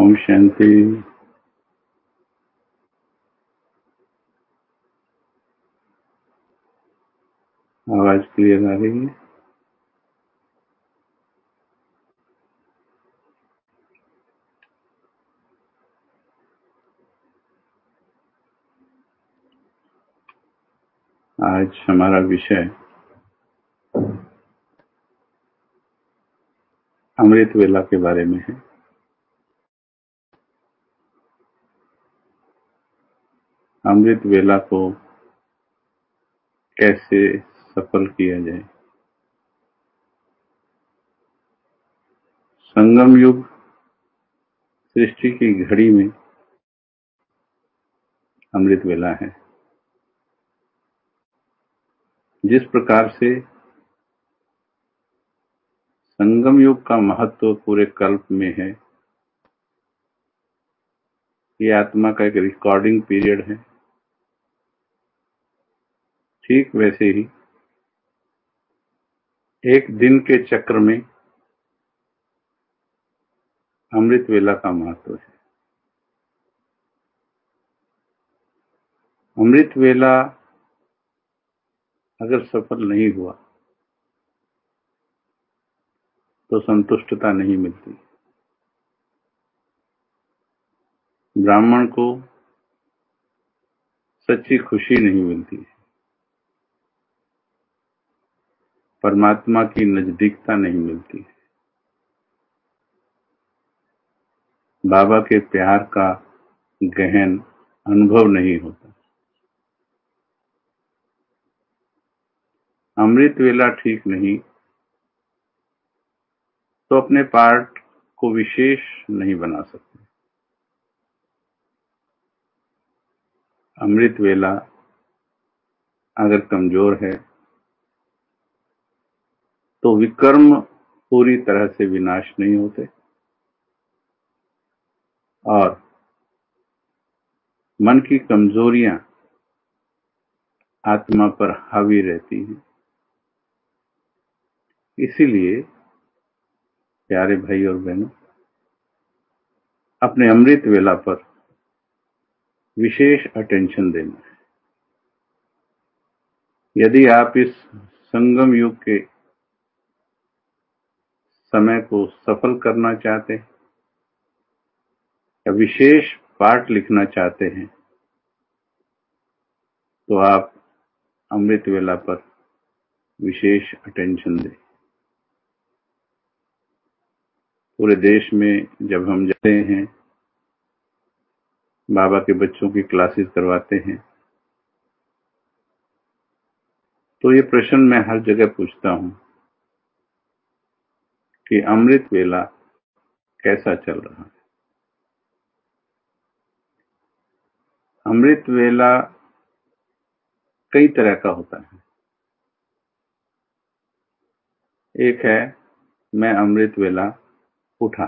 ओम शांति। आवाज क्लियर आ रही है? आज हमारा विषय अमृत वेला के बारे में है। अमृत वेला को कैसे सफल किया जाए। संगम युग सृष्टि की घड़ी में अमृत वेला है। जिस प्रकार से संगम युग का महत्व पूरे कल्प में है, ये आत्मा का एक रिकॉर्डिंग पीरियड है, ठीक वैसे ही एक दिन के चक्र में अमृत वेला का महत्व है। अमृत वेला अगर सफल नहीं हुआ तो संतुष्टता नहीं मिलती। ब्राह्मण को सच्ची खुशी नहीं मिलती, परमात्मा की नजदीकता नहीं मिलती, बाबा के प्यार का गहन अनुभव नहीं होता। अमृत वेला ठीक नहीं तो अपने पार्ट को विशेष नहीं बना सकते। अमृत वेला अगर कमजोर है तो विकर्म पूरी तरह से विनाश नहीं होते और मन की कमजोरियां आत्मा पर हावी रहती हैं। इसीलिए प्यारे भाई और बहनों, अपने अमृत वेला पर विशेष अटेंशन देना है। यदि आप इस संगम युग के समय को सफल करना चाहते हैं या विशेष पाठ लिखना चाहते हैं तो आप अमृत वेला पर विशेष अटेंशन दें। पूरे देश में जब हम जाते हैं, बाबा के बच्चों की क्लासेस करवाते हैं, तो ये प्रश्न मैं हर जगह पूछता हूं कि अमृत वेला कैसा चल रहा है। अमृत वेला कई तरह का होता है। एक है, मैं अमृत वेला उठा,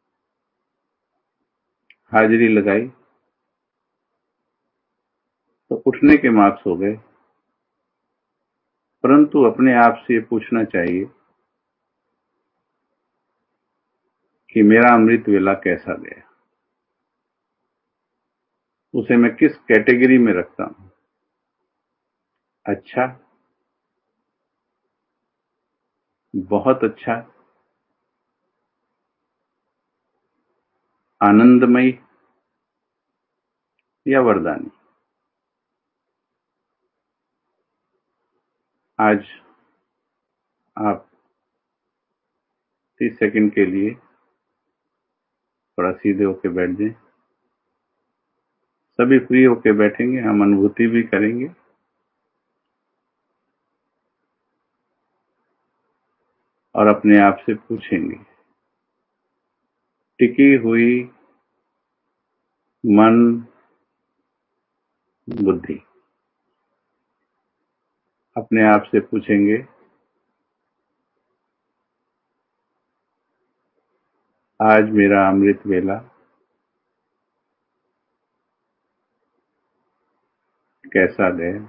हाजिरी लगाई तो उठने के मार्क्स हो गए, परंतु अपने आप से ये पूछना चाहिए कि मेरा अमृत वेला कैसा गया, उसे मैं किस कैटेगरी में रखता हूं। अच्छा, बहुत अच्छा, आनंदमयी या वरदानी। आज आप 30 सेकंड के लिए थोड़ा सीधे होके बैठ जाएं। सभी फ्री होके बैठेंगे, हम अनुभूति भी करेंगे और अपने आप से पूछेंगे, टिकी हुई मन बुद्धि, अपने आप से पूछेंगे, आज मेरा अमृत वेला कैसा गया।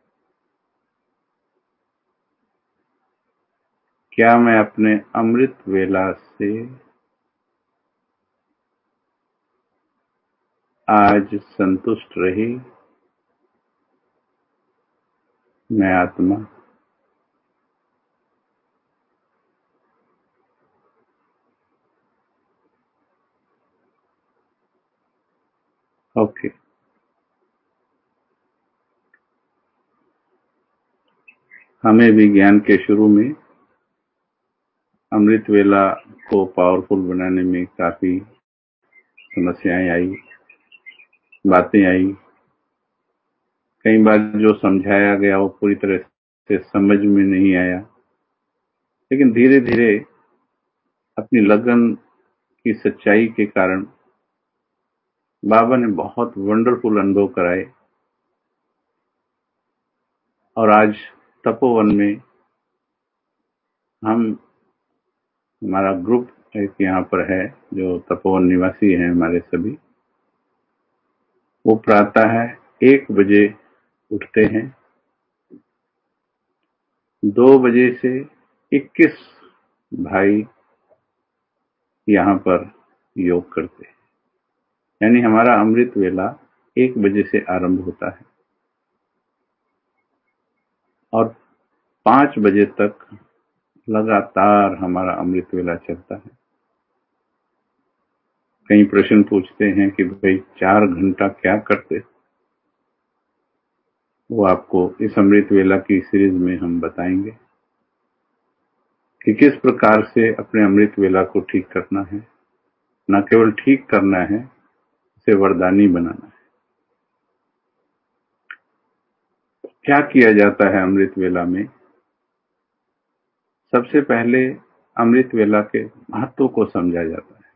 क्या मैं अपने अमृत वेला से आज संतुष्ट रही मैं आत्मा। ओके, हमें भी ज्ञान के शुरू में अमृत वेला को पावरफुल बनाने में काफी समस्याएं आई, बातें आई। कई बार जो समझाया गया वो पूरी तरह से समझ में नहीं आया, लेकिन धीरे धीरे अपनी लगन की सच्चाई के कारण बाबा ने बहुत वंडरफुल अनुभव कराए। और आज तपोवन में हमारा ग्रुप एक यहाँ पर है जो तपोवन निवासी हैं हमारे सभी, वो प्रातः 1 बजे उठते हैं, 2 बजे से 21 भाई यहाँ पर योग करते हैं। यानी हमारा अमृत वेला 1 बजे से आरंभ होता है और 5 बजे तक लगातार हमारा अमृत वेला चलता है। कई प्रश्न पूछते हैं कि भाई 4 घंटा क्या करते, वो आपको इस अमृत वेला की सीरीज में हम बताएंगे कि किस प्रकार से अपने अमृत वेला को ठीक करना है। न केवल ठीक करना है, इसे वरदानी बनाना है। क्या किया जाता है अमृत वेला में? सबसे पहले अमृत वेला के महत्व को समझा जाता है।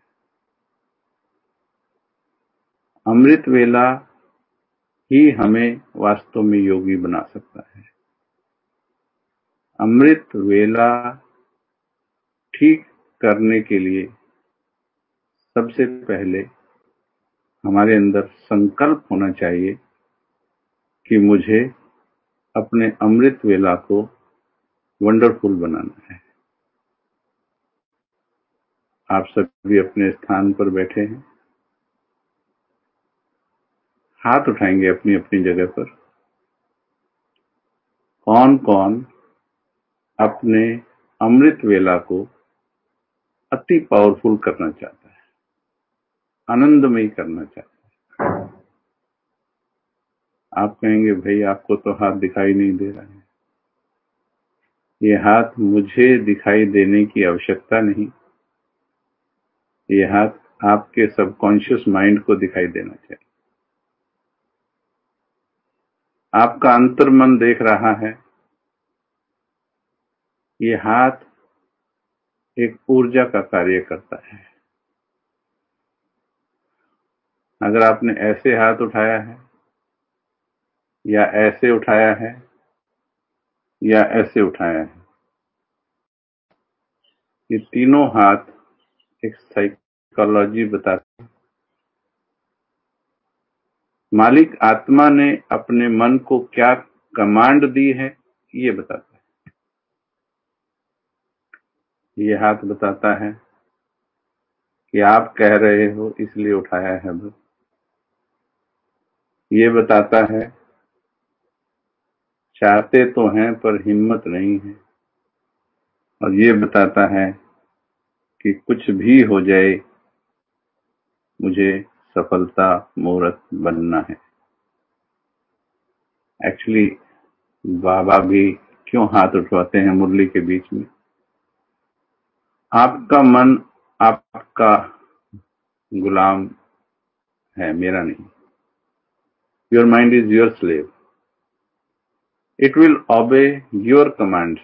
अमृत वेला ही हमें वास्तव में योगी बना सकता है। अमृत वेला ठीक करने के लिए सबसे पहले हमारे अंदर संकल्प होना चाहिए कि मुझे अपने अमृत वेला को वंडरफुल बनाना है। आप सभी अपने स्थान पर बैठे हैं, हाथ उठाएंगे अपनी अपनी जगह पर। कौन कौन अपने अमृत वेला को अति पावरफुल करना चाहता है, आनंदमयी करना चाहता है? आप कहेंगे भाई आपको तो हाथ दिखाई नहीं दे रहा है। ये हाथ मुझे दिखाई देने की आवश्यकता नहीं, ये हाथ आपके सबकॉन्शियस माइंड को दिखाई देना चाहिए। आपका अंतर्मन देख रहा है। ये हाथ एक ऊर्जा का कार्य करता है। अगर आपने ऐसे हाथ उठाया है या ऐसे उठाया है या ऐसे उठाया है, ये तीनों हाथ एक साइकोलॉजी बताती है। मालिक आत्मा ने अपने मन को क्या कमांड दी है, ये बताता है। ये हाथ बताता है कि आप कह रहे हो इसलिए उठाया है बस। ये बताता है चाहते तो हैं पर हिम्मत नहीं है। और ये बताता है कि कुछ भी हो जाए मुझे सफलता मूर्त बनना है। एक्चुअली बाबा भी क्यों हाथ उठवाते हैं मुरली के बीच में? आपका मन आपका गुलाम है, मेरा नहीं। Your mind is your slave, it will obey your commands.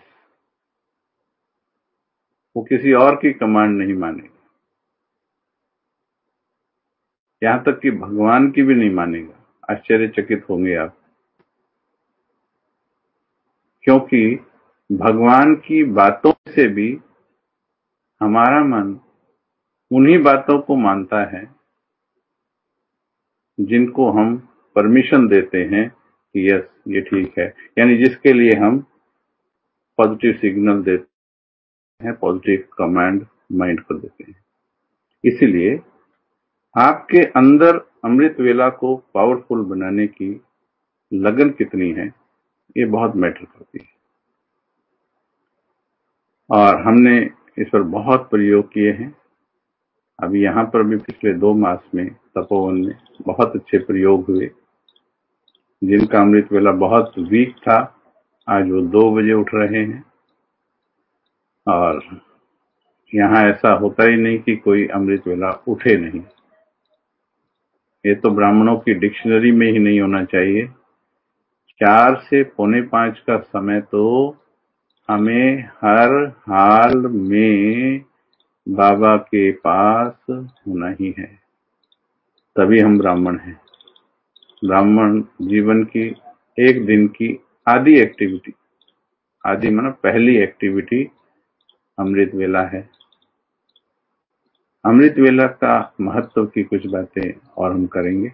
वो किसी और की कमांड नहीं मानेगा, यहां तक कि भगवान की भी नहीं मानेगा। आश्चर्यचकित होंगे आप, क्योंकि भगवान की बातों से भी हमारा मन उन्हीं बातों को मानता है जिनको हम परमिशन देते हैं कि यस ये ठीक है, यानी जिसके लिए हम पॉजिटिव सिग्नल देते हैं, पॉजिटिव कमांड माइंड को देते हैं। इसीलिए आपके अंदर अमृत वेला को पावरफुल बनाने की लगन कितनी है, ये बहुत मैटर करती है। और हमने इस पर बहुत प्रयोग किए हैं। अभी यहाँ पर भी पिछले 2 मास में तपोवन में बहुत अच्छे प्रयोग हुए। जिनका अमृत वेला बहुत वीक था, आज वो 2 बजे उठ रहे हैं। और यहाँ ऐसा होता ही नहीं कि कोई अमृत वेला उठे नहीं। ये तो ब्राह्मणों की डिक्शनरी में ही नहीं होना चाहिए। 4 से पौने 5 का समय तो हमें हर हाल में बाबा के पास होना ही है, तभी हम ब्राह्मण हैं। ब्राह्मण जीवन की एक दिन की आधी एक्टिविटी, आधी मतलब पहली एक्टिविटी अमृत वेला है। अमृत वेला का महत्व की कुछ बातें और हम करेंगे।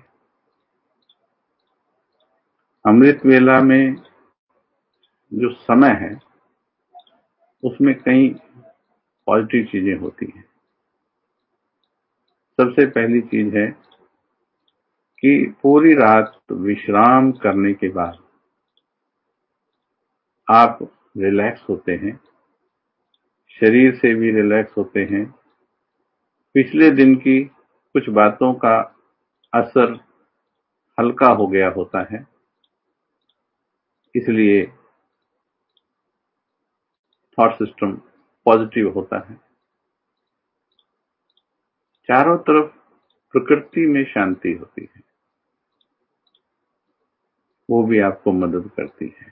अमृत वेला में जो समय है उसमें कई पॉजिटिव चीजें होती हैं। सबसे पहली चीज है कि पूरी रात विश्राम करने के बाद आप रिलैक्स होते हैं, शरीर से भी रिलैक्स होते हैं। पिछले दिन की कुछ बातों का असर हल्का हो गया होता है, इसलिए थॉट सिस्टम पॉजिटिव होता है। चारों तरफ प्रकृति में शांति होती है, वो भी आपको मदद करती है।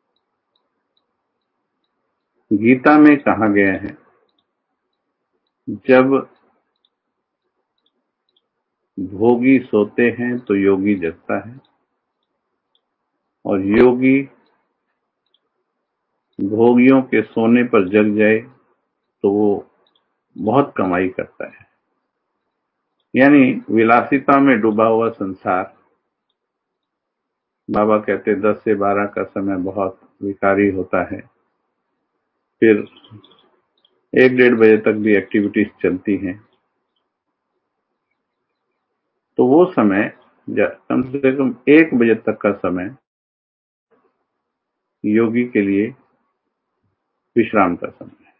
गीता में कहा गया है, जब भोगी सोते हैं तो योगी जगता है, और योगी भोगियों के सोने पर जग जाए तो वो बहुत कमाई करता है। यानी विलासिता में डूबा हुआ संसार, बाबा कहते 10 से 12 का समय बहुत विकारी होता है, फिर 1-1.5 बजे तक भी एक्टिविटीज चलती हैं। तो वो समय कम से कम 1 बजे तक का समय योगी के लिए विश्राम का समय है।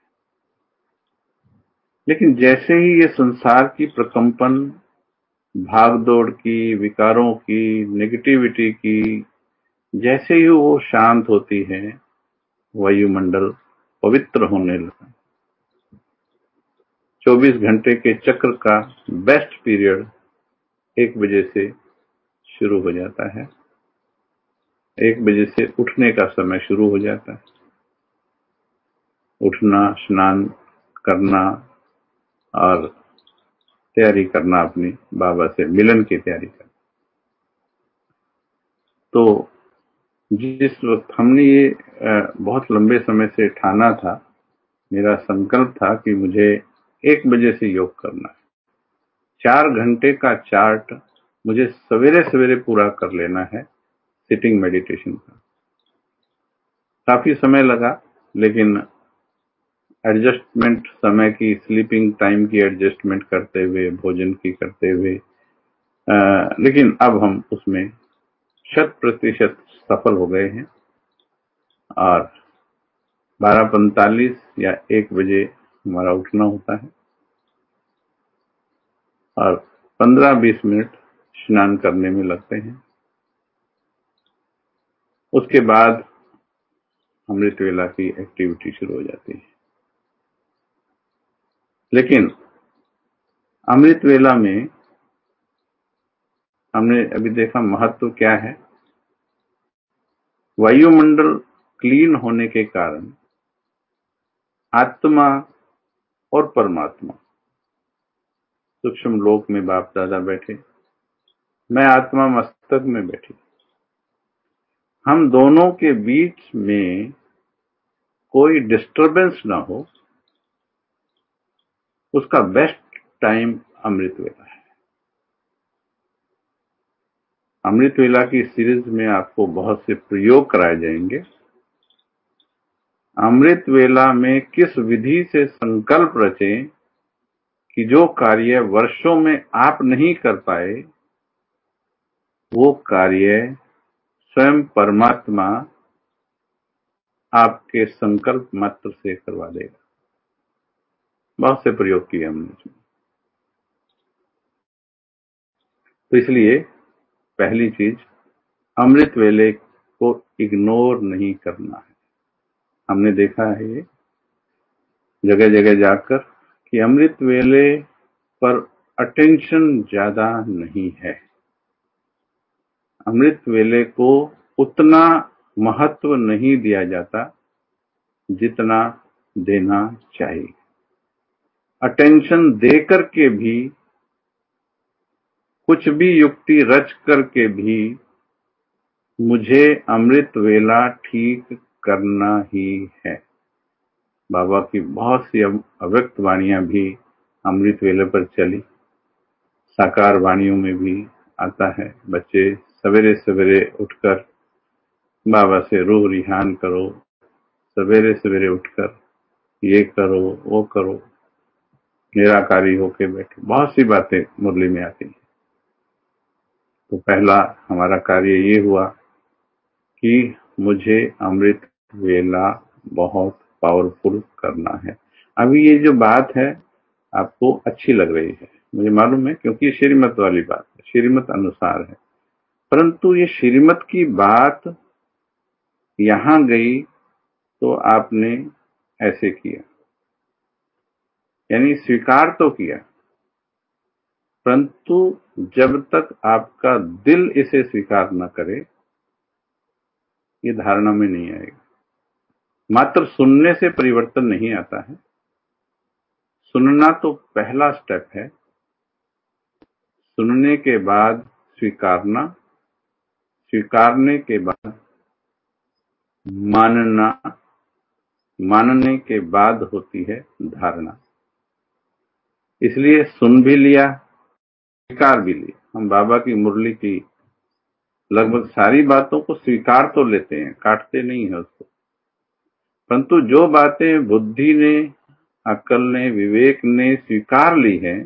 लेकिन जैसे ही ये संसार की प्रकंपन, भागदौड़ की, विकारों की, नेगेटिविटी की, जैसे ही वो शांत होती है, वायुमंडल पवित्र होने लगा। 24 घंटे के चक्र का बेस्ट पीरियड 1 बजे से शुरू हो जाता है। 1 बजे से उठने का समय शुरू हो जाता है। उठना, स्नान करना और तैयारी करना, अपनी बाबा से मिलन की तैयारी करना। तो जिस वक्त हमने ये बहुत लंबे समय से ठाना था, मेरा संकल्प था कि मुझे 1 बजे से योग करना है। 4 घंटे का चार्ट मुझे सवेरे सवेरे पूरा कर लेना है, सिटिंग मेडिटेशन का। काफी समय लगा, लेकिन एडजस्टमेंट, समय की, स्लीपिंग टाइम की एडजस्टमेंट करते हुए, भोजन की करते हुए, लेकिन अब हम उसमें 100% सफल हो गए हैं। और 12:45 या 1 बजे हमारा उठना होता है, और 15-20 मिनट स्नान करने में लगते हैं। उसके बाद अमृत वेला की एक्टिविटी शुरू हो जाती है। लेकिन अमृत वेला में हमने अभी देखा महत्व क्या है। वायुमंडल क्लीन होने के कारण आत्मा और परमात्मा सूक्ष्म लोक में बाप दादा बैठे, मैं आत्मा मस्तक में बैठी, हम दोनों के बीच में कोई डिस्टरबेंस ना हो, उसका बेस्ट टाइम अमृत वेला है। अमृत वेला की सीरीज में आपको बहुत से प्रयोग कराए जाएंगे। अमृत वेला में किस विधि से संकल्प रचें कि जो कार्य वर्षों में आप नहीं कर पाए, वो कार्य स्वयं परमात्मा आपके संकल्प मात्र से करवा देगा। बहुत से प्रयोग किए हमने इसमें। तो इसलिए पहली चीज, अमृत वेले को इग्नोर नहीं करना है। हमने देखा है ये जगह जगह जाकर कि अमृत वेले पर अटेंशन ज्यादा नहीं है। अमृत वेले को उतना महत्व नहीं दिया जाता जितना देना चाहिए। अटेंशन दे करके भी, कुछ भी युक्ति रच करके भी मुझे अमृत वेला ठीक करना ही है। बाबा की बहुत सी अव्यक्त वाणियां भी अमृत वेले पर चली। साकार वाणियों में भी आता है, बच्चे सवेरे सवेरे उठकर बाबा से रूह रिहान करो, सवेरे सवेरे उठकर ये करो वो करो, निराकारी होके बैठो। बहुत सी बातें मुरली में आती हैं। तो पहला हमारा कार्य ये हुआ कि मुझे अमृत वेला बहुत पावरफुल करना है। अभी ये जो बात है आपको अच्छी लग रही है, मुझे मालूम है, क्योंकि ये श्रीमत वाली बात है, श्रीमत अनुसार है। परंतु ये श्रीमत की बात यहां गई तो आपने ऐसे किया, यानी स्वीकार तो किया, परंतु जब तक आपका दिल इसे स्वीकार न करे, ये धारणा में नहीं आएगा। मात्र सुनने से परिवर्तन नहीं आता है। सुनना तो पहला स्टेप है, सुनने के बाद स्वीकारना, स्वीकारने के बाद मानना, मानने के बाद होती है धारणा। इसलिए सुन भी लिया, स्वीकार भी लिया। हम बाबा की मुरली की लगभग सारी बातों को स्वीकार तो लेते हैं, काटते नहीं है उसको। परंतु जो बातें बुद्धि ने, अक्ल ने, विवेक ने स्वीकार ली है,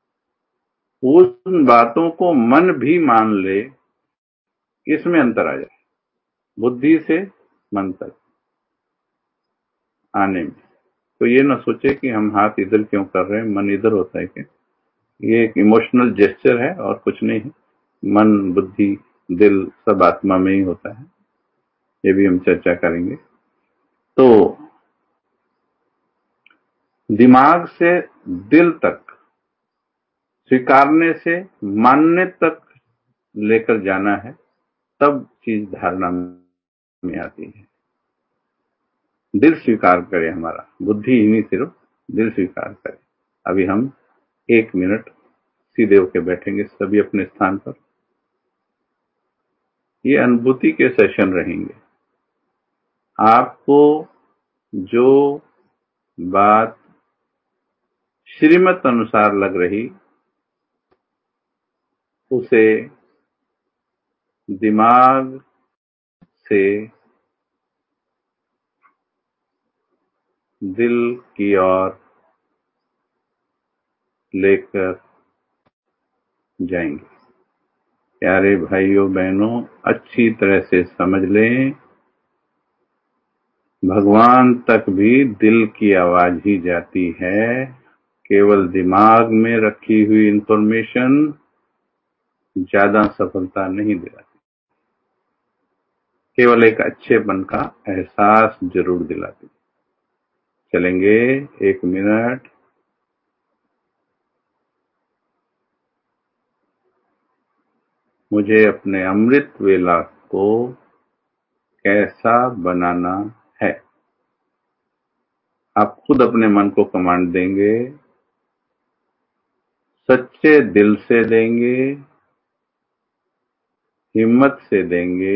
उन बातों को मन भी मान ले, इसमें अंतर आ जाए बुद्धि से मन तक आने में। तो ये ना सोचे कि हम हाथ इधर क्यों कर रहे हैं, मन इधर होता है क्या। ये एक इमोशनल जेस्चर है और कुछ नहीं है। मन, बुद्धि, दिल सब आत्मा में ही होता है। ये भी हम चर्चा करेंगे। तो दिमाग से दिल तक, स्वीकारने से मानने तक लेकर जाना है, तब चीज धारणा में आती है। दिल स्वीकार करे हमारा, बुद्धि ही नहीं, सिर्फ दिल स्वीकार करे। अभी हम 1 मिनट सीधे होके बैठेंगे, सभी अपने स्थान पर। ये अनुभूति के सेशन रहेंगे। आपको जो बात श्रीमत अनुसार लग रही, उसे दिमाग से दिल की ओर लेकर जाएंगे। प्यारे भाइयों बहनों, अच्छी तरह से समझ लें, भगवान तक भी दिल की आवाज ही जाती है। केवल दिमाग में रखी हुई इंफॉर्मेशन ज्यादा सफलता नहीं दिलाती, केवल एक अच्छेपन का एहसास जरूर दिलाती। चलेंगे 1 मिनट। मुझे अपने अमृत वेला को कैसा बनाना है। आप खुद अपने मन को कमांड देंगे, सच्चे दिल से देंगे, हिम्मत से देंगे,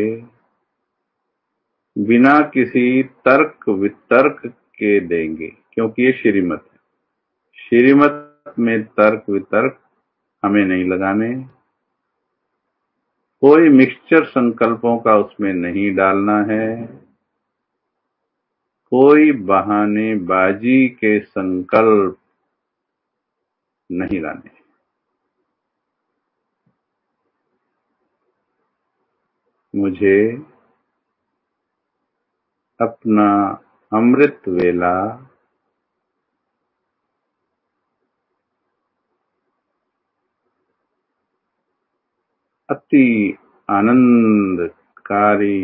बिना किसी तर्क वितर्क के देंगे, क्योंकि ये श्रीमत है। श्रीमत में तर्क वितर्क हमें नहीं लगाने, कोई मिक्सचर संकल्पों का उसमें नहीं डालना है, कोई बहानेबाजी के संकल्प नहीं लाने। मुझे अपना अमृत वेला अति आनंदकारी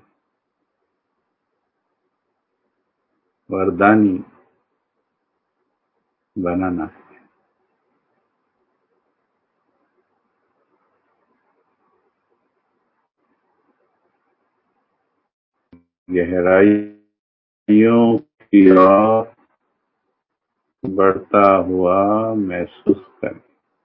वरदानी बनाना है। गहराइयों की ओर बढ़ता हुआ महसूस करें।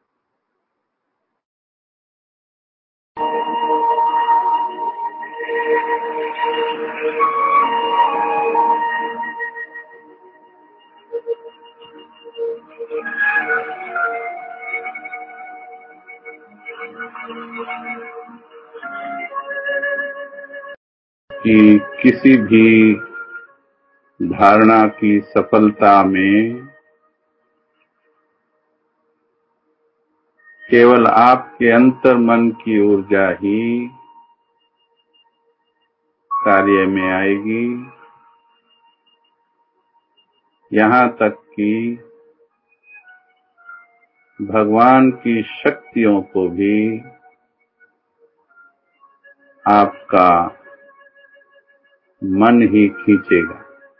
कि किसी भी धारणा की सफलता में केवल आपके अंतर मन की ऊर्जा ही कार्य में आएगी, यहाँ तक कि भगवान की शक्तियों को भी आपका मन ही खींचेगा।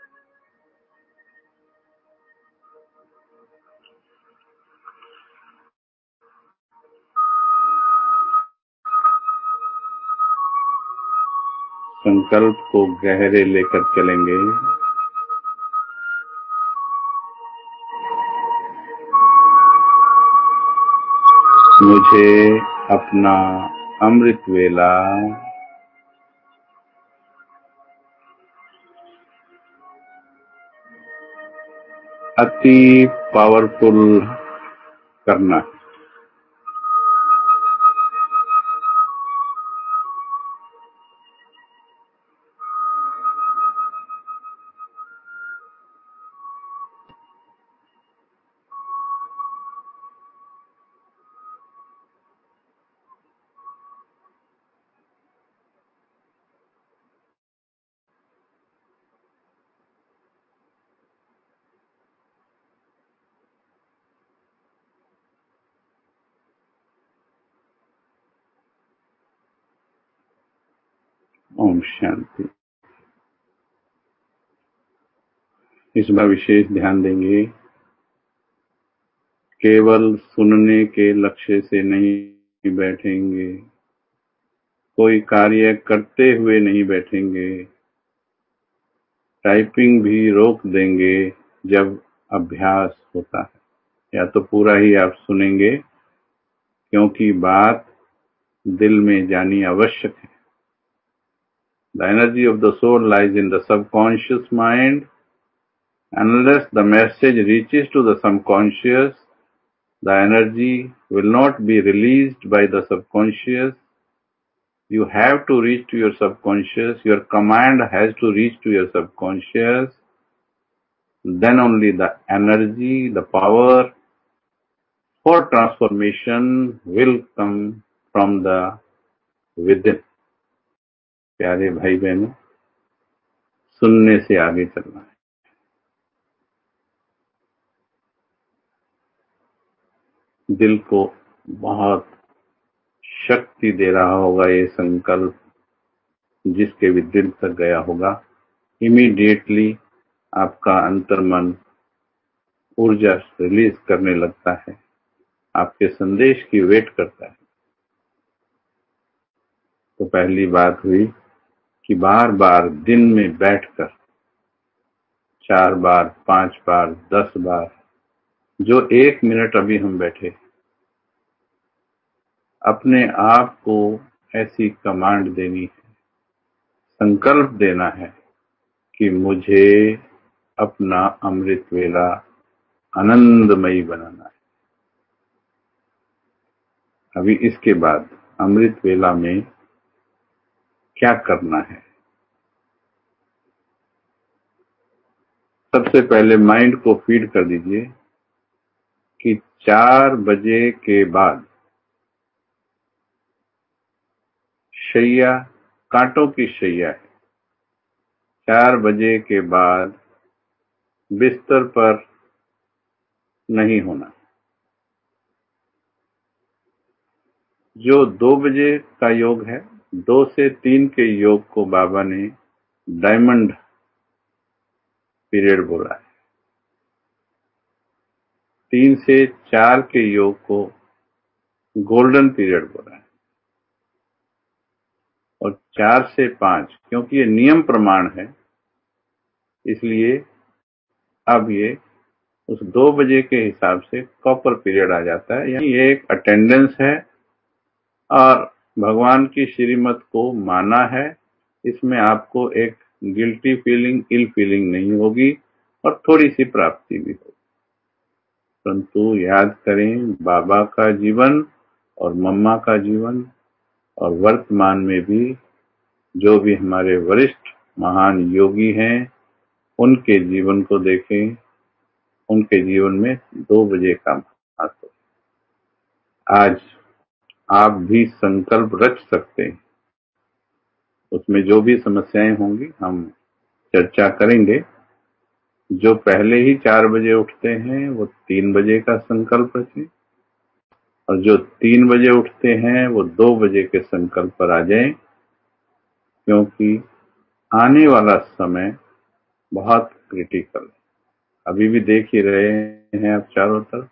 संकल्प को गहरे लेकर चलेंगे। मुझे अपना अमृत वेला अति पावरफुल करना है। ओम शांति। इस बार विशेष ध्यान देंगे, केवल सुनने के लक्ष्य से नहीं बैठेंगे, कोई कार्य करते हुए नहीं बैठेंगे, टाइपिंग भी रोक देंगे जब अभ्यास होता है, या तो पूरा ही आप सुनेंगे क्योंकि बात दिल में जानी आवश्यक है। The energy of the soul lies in the subconscious mind. Unless the message reaches to the subconscious, the energy will not be released by the subconscious. You have to reach to your subconscious. Your command has to reach to your subconscious. Then only the energy, the power for transformation will come from the within. प्यारे भाई बहनों, सुनने से आगे चलना है। दिल को बहुत शक्ति दे रहा होगा ये संकल्प, जिसके भी दिल तक गया होगा, इमीडिएटली आपका अंतर्मन ऊर्जा रिलीज करने लगता है, आपके संदेश की वेट करता है। तो पहली बात हुई कि बार बार दिन में बैठकर 4 बार, 5 बार, 10 बार, जो 1 मिनट अभी हम बैठे, अपने आप को ऐसी कमांड देनी है, संकल्प देना है कि मुझे अपना अमृत वेला आनंदमयी बनाना है। अभी इसके बाद अमृत वेला में क्या करना है? सबसे पहले माइंड को फीड कर दीजिए कि 4 बजे के बाद शैया कांटों की शैया है। 4 बजे के बाद बिस्तर पर नहीं होना। जो 2 बजे का योग है, 2 से 3 के योग को बाबा ने डायमंड पीरियड बोला है। 3 से 4 के योग को गोल्डन पीरियड बोला है। और 4 से 5, क्योंकि ये नियम प्रमाण है, इसलिए अब ये उस 2 बजे के हिसाब से कॉपर पीरियड आ जाता है। यानी ये एक अटेंडेंस है और भगवान की श्रीमत को माना है। इसमें आपको एक गिल्टी फीलिंग, इल फीलिंग नहीं होगी और थोड़ी सी प्राप्ति भी होगी। परंतु याद करें, बाबा का जीवन और मम्मा का जीवन और वर्तमान में भी जो भी हमारे वरिष्ठ महान योगी हैं, उनके जीवन को देखें। उनके जीवन में 2 बजे का महत्व। आज आप भी संकल्प रच सकते हैं। उसमें जो भी समस्याएं होंगी हम चर्चा करेंगे। जो पहले ही 4 बजे उठते हैं वो 3 बजे का संकल्प रखें, और जो 3 बजे उठते हैं वो 2 बजे के संकल्प पर आ जाएं, क्योंकि आने वाला समय बहुत क्रिटिकल है। अभी भी देख ही रहे हैं आप चारों तरफ।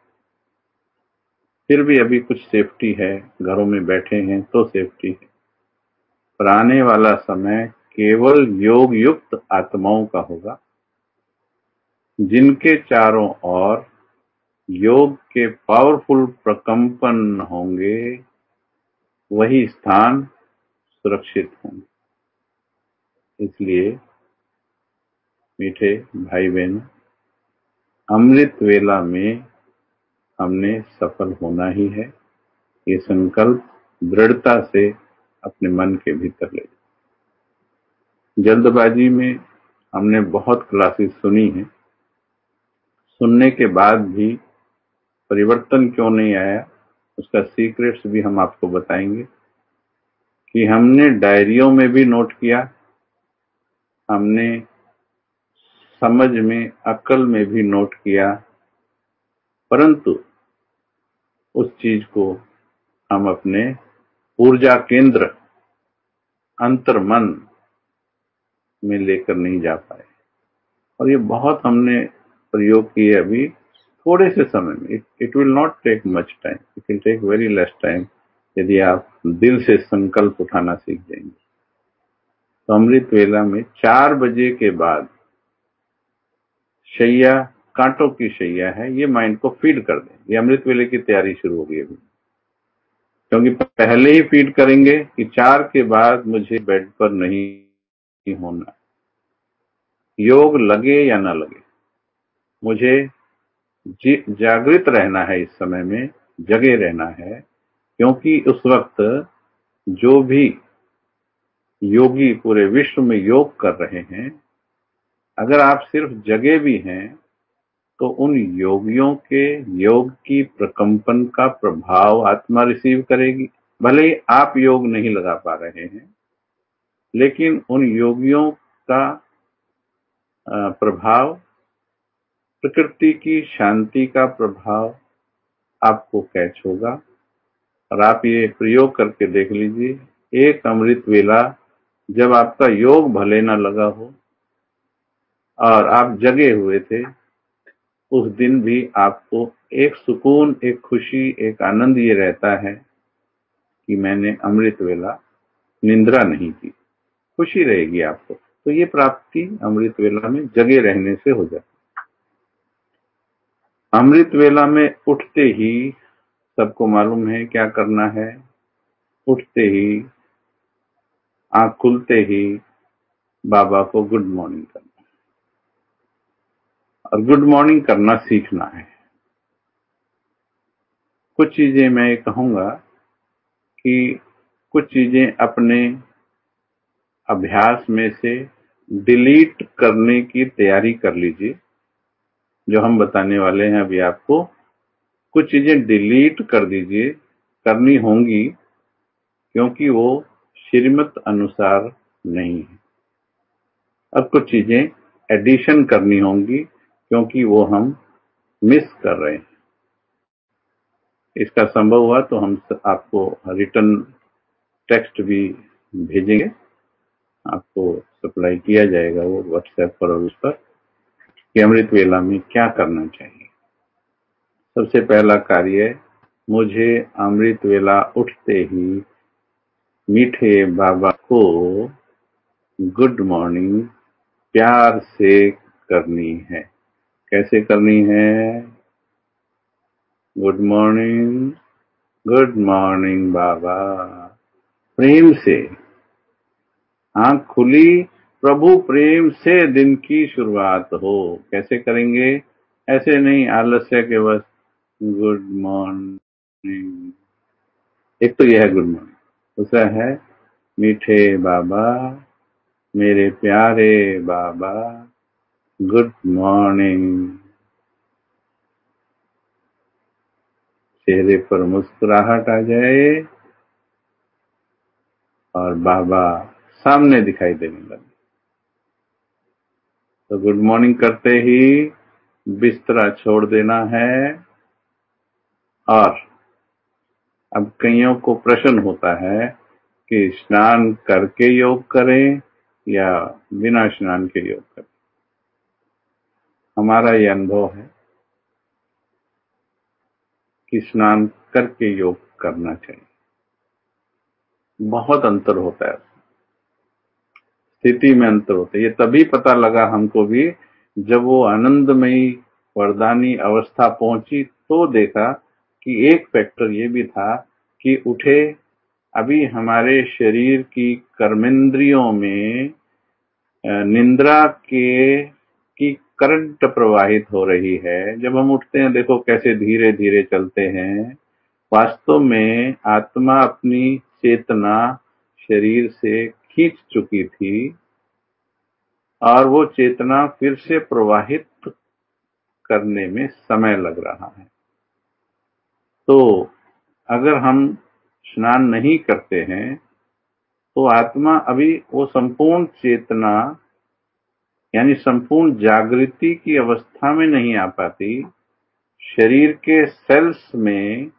फिर भी अभी कुछ सेफ्टी है, घरों में बैठे हैं तो सेफ्टी है, पर आने वाला समय केवल योग युक्त आत्माओं का होगा, जिनके चारों ओर योग के पावरफुल प्रकंपन होंगे। वही स्थान सुरक्षित होंगे। इसलिए मीठे भाई बहन, अमृत वेला में हमने सफल होना ही है। ये संकल्प दृढ़ता से अपने मन के भीतर ले। जल्दबाजी में हमने बहुत क्लासेस सुनी है, सुनने के बाद भी परिवर्तन क्यों नहीं आया, उसका सीक्रेट्स भी हम आपको बताएंगे। कि हमने डायरियों में भी नोट किया, हमने समझ में, अक्ल में भी नोट किया, परंतु उस चीज को हम अपने ऊर्जा केंद्र अंतर्मन में लेकर नहीं जा पाए। और ये बहुत हमने प्रयोग किए अभी थोड़े से समय में। It will not take much time, it will take very less time, यदि आप दिल से संकल्प उठाना सीख जाएंगे। तो अमृत वेला में 4 बजे के बाद शैया कांटों की शैया है, ये माइंड को फीड कर दें। ये अमृत वेले की तैयारी शुरू होगी अभी, क्योंकि पहले ही फीड करेंगे कि 4 के बाद मुझे बेड पर नहीं होना। योग लगे या ना लगे, मुझे जागृत रहना है, इस समय में जगे रहना है। क्योंकि उस वक्त जो भी योगी पूरे विश्व में योग कर रहे हैं, अगर आप सिर्फ जगे भी हैं तो उन योगियों के योग की प्रकंपन का प्रभाव आत्मा रिसीव करेगी। भले ही आप योग नहीं लगा पा रहे हैं, लेकिन उन योगियों का प्रभाव, प्रकृति की शांति का प्रभाव आपको कैच होगा। और आप ये प्रयोग करके देख लीजिए, एक अमृत वेला जब आपका योग भले ना लगा हो और आप जगे हुए थे, उस दिन भी आपको एक सुकून, एक खुशी, एक आनंद ये रहता है कि मैंने अमृत वेला निंद्रा नहीं की। खुशी रहेगी आपको। तो ये प्राप्ति अमृत वेला में जगे रहने से हो जाती है। अमृत वेला में उठते ही सबको मालूम है क्या करना है। उठते ही, आंख खुलते ही बाबा को गुड मॉर्निंग करना है, और गुड मॉर्निंग करना सीखना है। कुछ चीजें मैं ये कहूंगा कि कुछ चीजें अपने अभ्यास में से डिलीट करने की तैयारी कर लीजिए। जो हम बताने वाले हैं अभी आपको, कुछ चीजें डिलीट कर दीजिए, करनी होंगी, क्योंकि वो श्रीमत अनुसार नहीं है। अब कुछ चीजें एडिशन करनी होंगी, क्योंकि वो हम मिस कर रहे हैं। इसका संभव हुआ तो हम आपको रिटर्न टेक्स्ट भी भेजेंगे, आपको सप्लाई किया जाएगा वो व्हाट्सएप पर और उस पर, कि अमृत वेला में क्या करना चाहिए। सबसे पहला कार्य, मुझे अमृत वेला उठते ही मीठे बाबा को गुड मॉर्निंग प्यार से करनी है। कैसे करनी है? गुड मॉर्निंग, गुड मॉर्निंग बाबा, प्रेम से, आंख खुली, प्रभु प्रेम से दिन की शुरुआत हो। कैसे करेंगे? ऐसे नहीं आलस्य के बस गुड मॉर्निंग। एक तो यह है गुड मॉर्निंग, दूसरा है मीठे बाबा, मेरे प्यारे बाबा, गुड मॉर्निंग। चेहरे पर मुस्कुराहट आ जाए और बाबा सामने दिखाई देने लगे। तो गुड मॉर्निंग करते ही बिस्तरा छोड़ देना है। और अब कईयों को प्रश्न होता है कि स्नान करके योग करें या बिना स्नान के योग करें। हमारा यह अनुभव है कि स्नान करके योग करना चाहिए। बहुत अंतर होता है, स्थिति में अंतर होता है। ये तभी पता लगा हमको भी जब वो आनंदमयी वरदानी अवस्था पहुंची, तो देखा कि एक फैक्टर ये भी था कि उठे, अभी हमारे शरीर की कर्मेंद्रियों में निंद्रा की करंट प्रवाहित हो रही है। जब हम उठते हैं, देखो कैसे धीरे धीरे चलते हैं। वास्तव में आत्मा अपनी चेतना शरीर से खींच चुकी थी और वो चेतना फिर से प्रवाहित करने में समय लग रहा है। तो अगर हम स्नान नहीं करते हैं तो आत्मा अभी वो संपूर्ण चेतना यानी संपूर्ण जागृति की अवस्था में नहीं आ पाती। शरीर के सेल्स में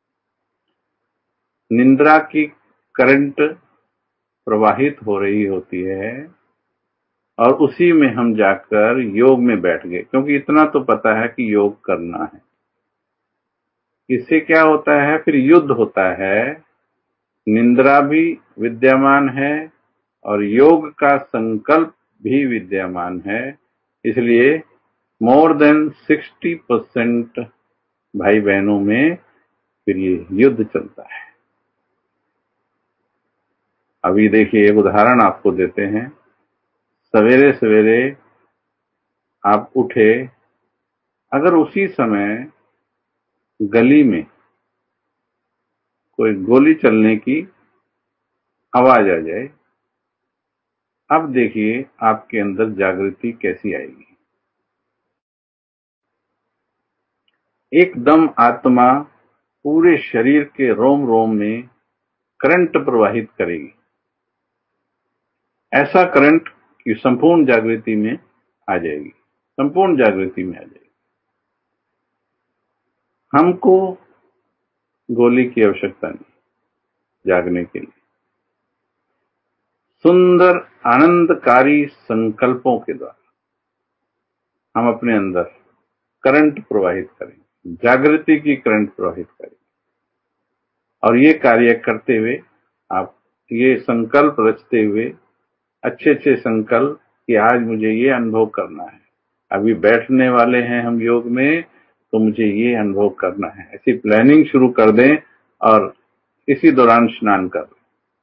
निंद्रा की करंट प्रवाहित हो रही होती है और उसी में हम जाकर योग में बैठ गए, क्योंकि इतना तो पता है कि योग करना है। इससे क्या होता है? फिर युद्ध होता है। निंद्रा भी विद्यमान है और योग का संकल्प भी विद्यमान है। इसलिए मोर देन 60% भाई बहनों में फिर ये युद्ध चलता है। अभी देखिए, एक उदाहरण आपको देते हैं। सवेरे सवेरे आप उठे, अगर उसी समय गली में कोई गोली चलने की आवाज आ जाए, अब देखिए आपके अंदर जागृति कैसी आएगी। एकदम आत्मा पूरे शरीर के रोम रोम में करंट प्रवाहित करेगी। ऐसा करंट कि संपूर्ण जागृति में आ जाएगी, संपूर्ण जागृति में आ जाएगी। हमको गोली की आवश्यकता नहीं जागने के लिए। सुंदर आनंदकारी संकल्पों के द्वारा हम अपने अंदर करंट प्रवाहित करेंगे, जागृति की करंट प्रवाहित करेंगे। और ये कार्य करते हुए आप ये संकल्प रचते हुए, अच्छे अच्छे संकल्प कि आज मुझे ये अनुभव करना है, अभी बैठने वाले हैं हम योग में तो मुझे ये अनुभव करना है, ऐसी प्लानिंग शुरू कर दें और इसी दौरान स्नान कर लें।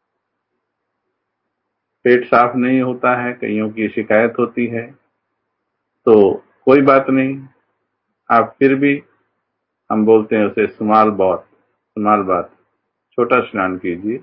पेट साफ नहीं होता है, कईयों की शिकायत होती है, तो कोई बात नहीं, आप फिर भी, हम बोलते हैं उसे स्मॉल बात, छोटा स्नान कीजिए,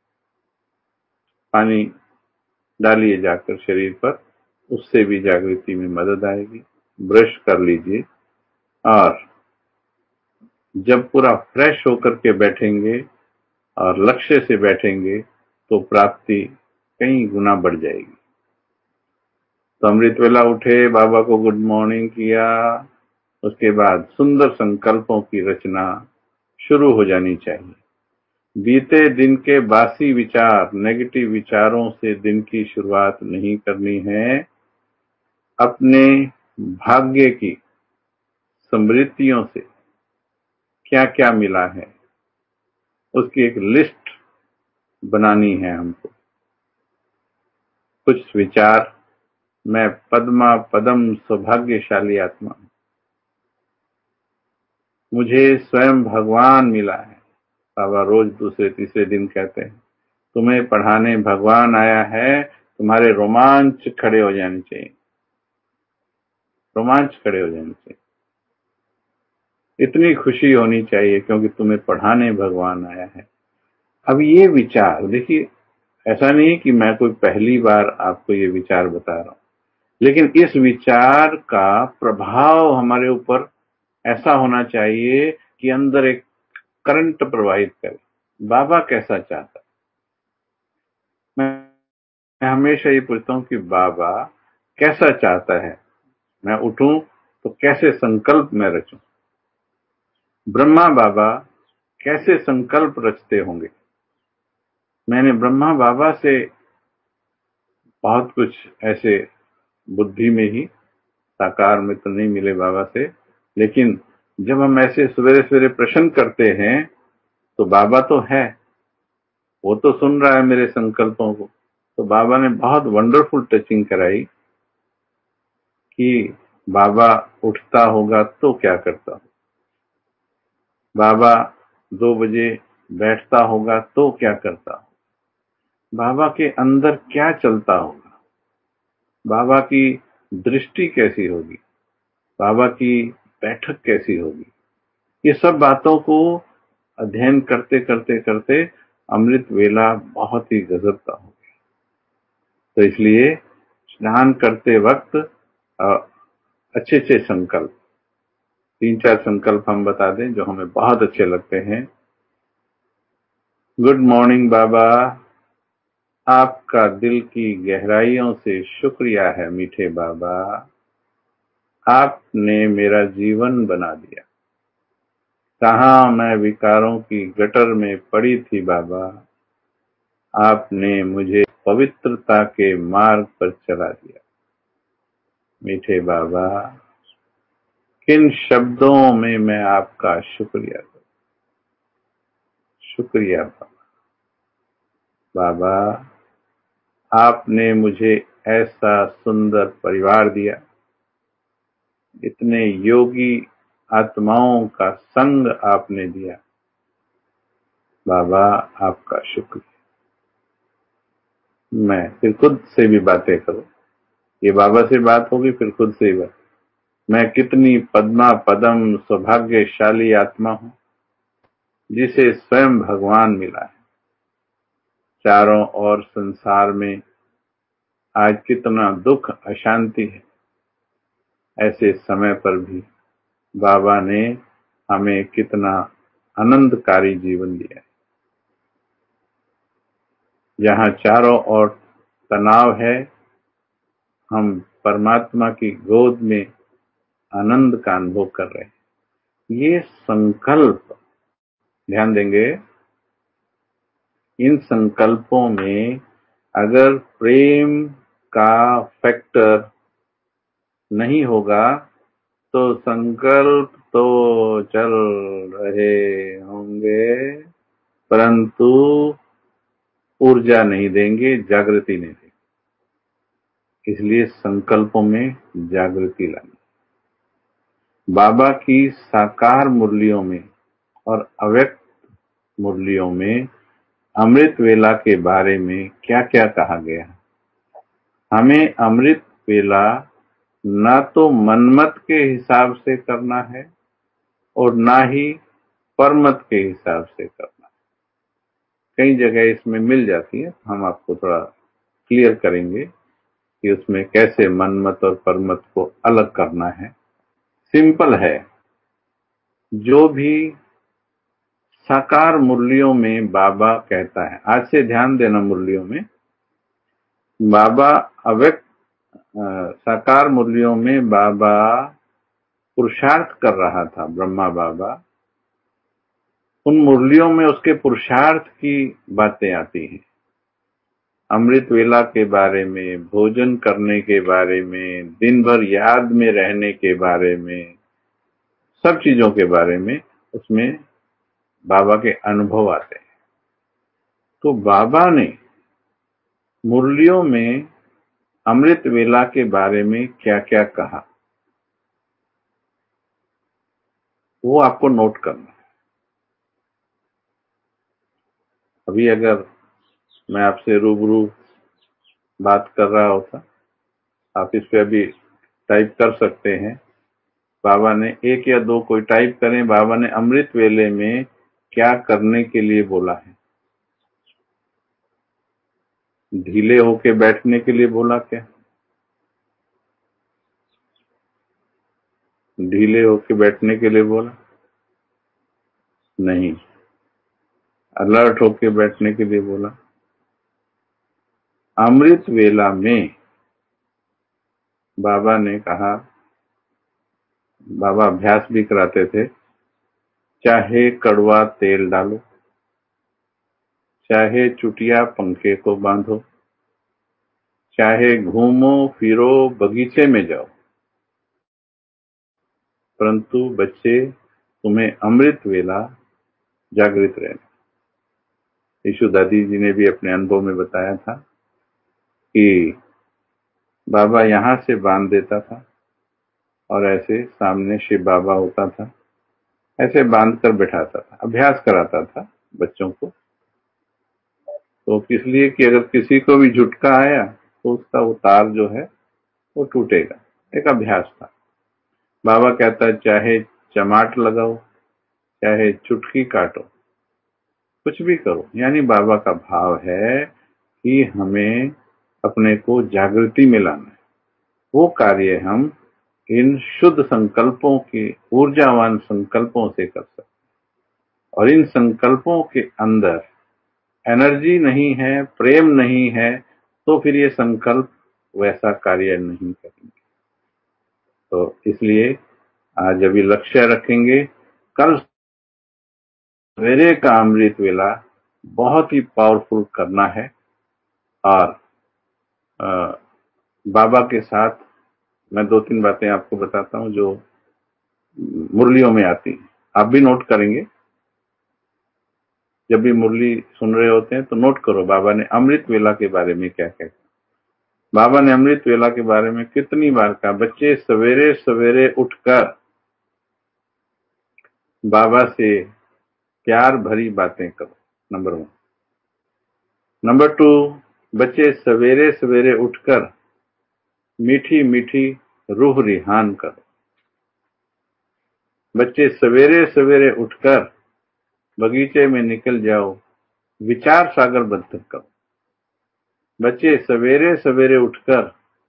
पानी डालिए जाकर शरीर पर, उससे भी जागृति में मदद आएगी। ब्रश कर लीजिए और जब पूरा फ्रेश होकर के बैठेंगे और लक्ष्य से बैठेंगे तो प्राप्ति कई गुना बढ़ जाएगी। तो अमृत वेला उठे, बाबा को गुड मॉर्निंग किया, उसके बाद सुंदर संकल्पों की रचना शुरू हो जानी चाहिए। बीते दिन के बासी विचार, नेगेटिव विचारों से दिन की शुरुआत नहीं करनी है। अपने भाग्य की समृद्धियों से क्या क्या मिला है उसकी एक लिस्ट बनानी है हमको। कुछ विचार, मैं पद्मा पदम सौभाग्यशाली आत्मा हूं, मुझे स्वयं भगवान मिला है। बाबा रोज दूसरे तीसरे दिन कहते हैं, तुम्हें पढ़ाने भगवान आया है, तुम्हारे रोमांच खड़े हो जाने चाहिए, रोमांच खड़े हो जाने चाहिए, इतनी खुशी होनी चाहिए क्योंकि तुम्हें पढ़ाने भगवान आया है। अब ये विचार देखिए, ऐसा नहीं कि मैं कोई पहली बार आपको ये विचार बता रहा हूं, लेकिन इस विचार का प्रभाव हमारे ऊपर ऐसा होना चाहिए कि अंदर एक करंट प्रवाहित करे। बाबा कैसा चाहता, मैं हमेशा ये पूछता हूं कि बाबा कैसा चाहता है, मैं उठूं तो कैसे संकल्प में रचूं। ब्रह्मा बाबा कैसे संकल्प रचते होंगे। मैंने ब्रह्मा बाबा से बहुत कुछ ऐसे बुद्धि में ही, साकार में तो नहीं मिले बाबा से, लेकिन जब हम ऐसे सवेरे सवेरे प्रश्न करते हैं तो बाबा तो है, वो तो सुन रहा है मेरे संकल्पों को। तो बाबा ने बहुत वंडरफुल टचिंग कराई कि बाबा उठता होगा तो क्या करता होगा, बाबा 2 बजे बैठता होगा तो क्या करता होगा, बाबा के अंदर क्या चलता होगा, बाबा की दृष्टि कैसी होगी, बाबा की बैठक कैसी होगी। ये सब बातों को अध्ययन करते करते करते अमृत वेला बहुत ही गजब का हो गया। तो इसलिए स्नान करते वक्त अच्छे अच्छे संकल्प, 3-4 संकल्प हम बता दें जो हमें बहुत अच्छे लगते हैं। गुड मॉर्निंग बाबा, आपका दिल की गहराइयों से शुक्रिया है मीठे बाबा, आपने मेरा जीवन बना दिया। कहाँ मैं विकारों की गटर में पड़ी थी बाबा, आपने मुझे पवित्रता के मार्ग पर चला दिया। मीठे बाबा, किन शब्दों में मैं आपका शुक्रिया करूं। शुक्रिया बाबा। बाबा, आपने मुझे ऐसा सुंदर परिवार दिया, इतने योगी आत्माओं का संग आपने दिया। बाबा, आपका शुक्रिया। मैं फिर खुद से भी बातें करूं, ये बाबा से बात होगी, फिर खुद से ही बात। मैं कितनी पद्मा पदम सौभाग्यशाली आत्मा हूं जिसे स्वयं भगवान मिला है। चारों ओर संसार में आज कितना दुख अशांति है, ऐसे समय पर भी बाबा ने हमें कितना आनंदकारी जीवन दिया है। जहां चारों ओर तनाव है, हम परमात्मा की गोद में आनंद का अनुभव कर रहे हैं। ये संकल्प ध्यान देंगे, इन संकल्पों में अगर प्रेम का फैक्टर नहीं होगा तो संकल्प तो चल रहे होंगे परंतु ऊर्जा नहीं देंगे, जागृति नहीं देंगे। इसलिए संकल्पों में जागृति लानी। बाबा की साकार मुरलियों में और अव्यक्त मुरलियों में अमृत वेला के बारे में क्या क्या कहा गया। हमें अमृत वेला ना तो मनमत के हिसाब से करना है और ना ही परमत के हिसाब से करना है। कई जगह इसमें मिल जाती है, हम आपको थोड़ा क्लियर करेंगे कि उसमें कैसे मनमत और परमत को अलग करना है। सिंपल है, जो भी साकार मुरलियों में बाबा कहता है, आज से ध्यान देना, मुरलियों में बाबा अव्यक्त साकार मुरलियों में बाबा पुरुषार्थ कर रहा था, ब्रह्मा बाबा। उन मुरलियों में उसके पुरुषार्थ की बातें आती हैं, अमृत वेला के बारे में, भोजन करने के बारे में, दिन भर याद में रहने के बारे में, सब चीजों के बारे में उसमें बाबा के अनुभव आते हैं। तो बाबा ने मुरलियों में अमृत वेला के बारे में क्या क्या कहा, वो आपको नोट करना है। अभी अगर मैं आपसे रूबरू बात कर रहा होता, आप इस पे अभी टाइप कर सकते हैं, बाबा ने एक या दो कोई टाइप करें, बाबा ने अमृत वेले में क्या करने के लिए बोला है। ढीले होके बैठने के लिए बोला क्या? ढीले होके बैठने के लिए बोला? नहीं। अलर्ट होके बैठने के लिए बोला? अमृत वेला में बाबा ने कहा, बाबा अभ्यास भी कराते थे, चाहे कड़वा तेल डालो, चाहे चुटिया पंखे को बांधो, चाहे घूमो फिरो बगीचे में जाओ, परंतु बच्चे तुम्हें अमृत वेला जागृत रहना। यीशु दादी जी ने भी अपने अनुभव में बताया था कि बाबा यहाँ से बांध देता था और ऐसे सामने शिव बाबा होता था, ऐसे बांध कर बैठाता था, अभ्यास कराता था बच्चों को। तो इसलिए कि अगर किसी को भी झुटका आया तो उसका वो तार जो है वो टूटेगा, एक अभ्यास था। बाबा कहता है चाहे चमाट लगाओ, चाहे चुटकी काटो, कुछ भी करो, यानी बाबा का भाव है कि हमें अपने को जागृति में लाना है। वो कार्य हम इन शुद्ध संकल्पों के, ऊर्जावान संकल्पों से कर सकते, और इन संकल्पों के अंदर एनर्जी नहीं है, प्रेम नहीं है, तो फिर ये संकल्प वैसा कार्य नहीं करेंगे। तो इसलिए आज अभी लक्ष्य रखेंगे, कल सवेरे का अमृत वेला बहुत ही पावरफुल करना है। और बाबा के साथ मैं दो तीन बातें आपको बताता हूं जो मुरलियों में आती हैं, आप भी नोट करेंगे। जब भी मुरली सुन रहे होते हैं तो नोट करो बाबा ने अमृत वेला के बारे में क्या क्या कहा। बाबा ने अमृत वेला के बारे में कितनी बार कहा, बच्चे सवेरे सवेरे उठकर बाबा से प्यार भरी बातें करो, नंबर 1। नंबर 2, बच्चे सवेरे सवेरे उठकर मीठी मीठी रूह रिहान करो। बच्चे सवेरे सवेरे उठकर बगीचे में निकल जाओ, विचार सागर मंथन करो। बच्चे सवेरे सवेरे उठकर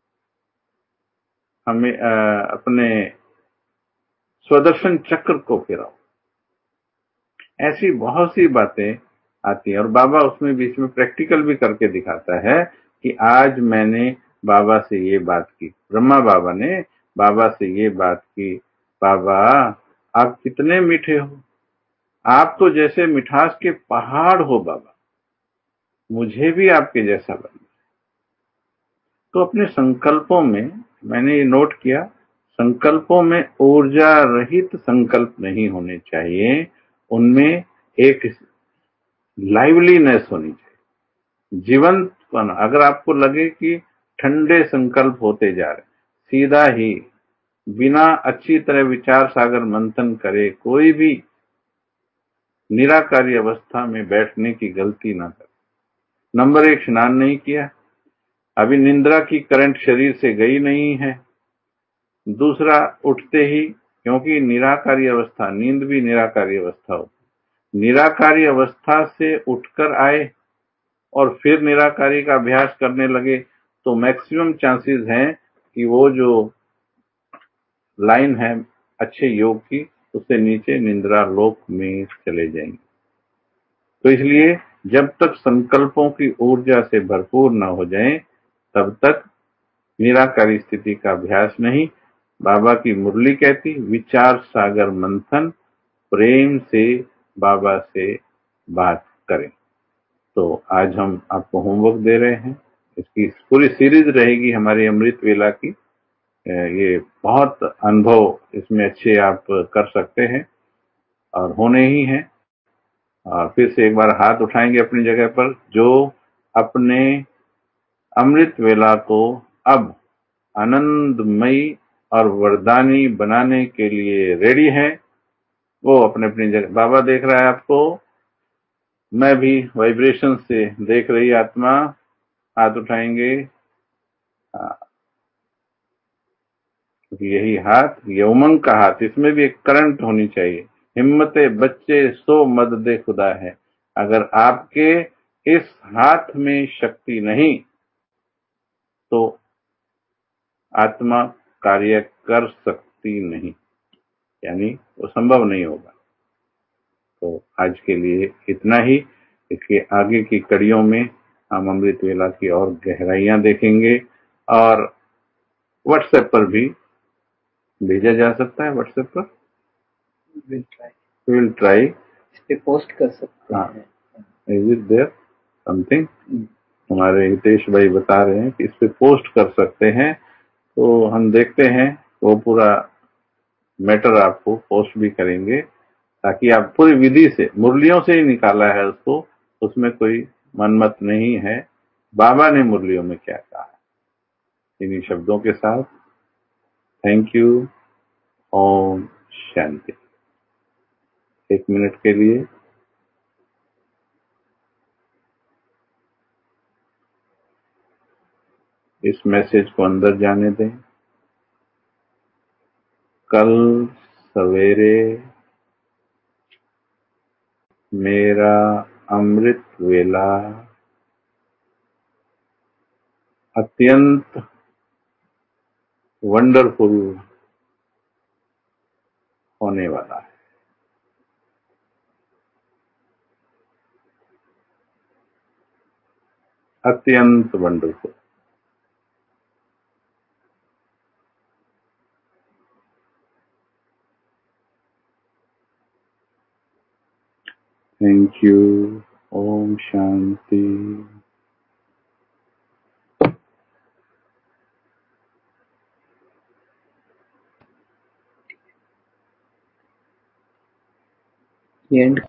हमें अपने स्वदर्शन चक्र को फिराओ। ऐसी बहुत सी बातें आती है और बाबा उसमें बीच में प्रैक्टिकल भी करके दिखाता है कि आज मैंने बाबा से ये बात की, ब्रह्मा बाबा ने बाबा से ये बात की, बाबा आप कितने मीठे हो, आप तो जैसे मिठास के पहाड़ हो बाबा, मुझे भी आपके जैसा बनना। तो अपने संकल्पों में मैंने ये नोट किया, संकल्पों में ऊर्जा रहित संकल्प नहीं होने चाहिए, उनमें एक लाइवलीनेस होनी चाहिए, जीवंतपन। अगर आपको लगे कि ठंडे संकल्प होते जा रहे, सीधा ही बिना अच्छी तरह विचार सागर मंथन करे कोई भी निराकारी अवस्था में बैठने की गलती ना करे। नंबर 1, स्नान नहीं किया, अभी निंद्रा की करंट शरीर से गई नहीं है। दूसरा, उठते ही, क्योंकि निराकारी अवस्था, नींद भी निराकारी अवस्था होती, निराकारी अवस्था से उठकर आए और फिर निराकारी का अभ्यास करने लगे तो मैक्सिमम चांसेस हैं कि वो जो लाइन है अच्छे योग की, उससे नीचे निंद्रा लोक में चले जाएंगे। तो इसलिए जब तक संकल्पों की ऊर्जा से भरपूर न हो जाएं, तब तक निराकारी स्थिति का अभ्यास नहीं। बाबा की मुरली कहती, विचार सागर मंथन, प्रेम से बाबा से बात करें। तो आज हम आपको होमवर्क दे रहे हैं। इसकी पूरी सीरीज रहेगी हमारी अमृत वेला की। ये बहुत अनुभव इसमें अच्छे आप कर सकते हैं और होने ही हैं। और फिर से एक बार हाथ उठाएंगे अपनी जगह पर। जो अपने अमृत वेला को अब आनंदमयी और वरदानी बनाने के लिए रेडी है, वो अपने अपनी जगह। बाबा देख रहा है आपको, मैं भी वाइब्रेशन से देख रही आत्मा। हाथ उठाएंगे। यही हाथ, ये उमंग का हाथ, इसमें भी एक करंट होनी चाहिए। हिम्मते बच्चे सो मद दे खुदा है। अगर आपके इस हाथ में शक्ति नहीं तो आत्मा कार्य कर सकती नहीं, यानी वो संभव नहीं होगा। तो आज के लिए इतना ही। इसके आगे की कड़ियों में हम अमृत वेला की और गहराइयां देखेंगे और व्हाट्सएप पर भी भेजा जा सकता है। व्हाट्सएप पर विल ट्राई, इस पे पोस्ट कर सकते हैं। Is it there something? हमारे हितेश भाई बता रहे हैं कि इस पे पोस्ट कर सकते हैं। तो हम देखते हैं, वो पूरा मैटर आपको पोस्ट भी करेंगे, ताकि आप पूरी विधि से, मुरलियों से ही निकाला है उसको, उसमें कोई मनमत नहीं है। बाबा ने मुरलियों में क्या कहा है, इन्हीं शब्दों के साथ थैंक यू। ओम शांति। 1 मिनट के लिए इस मैसेज को अंदर जाने दें। कल सवेरे मेरा अमृत वेला अत्यंत वंडरफुल होने वाला है। अत्यंत वंडरफुल। Thank you. ओम शांति। एंड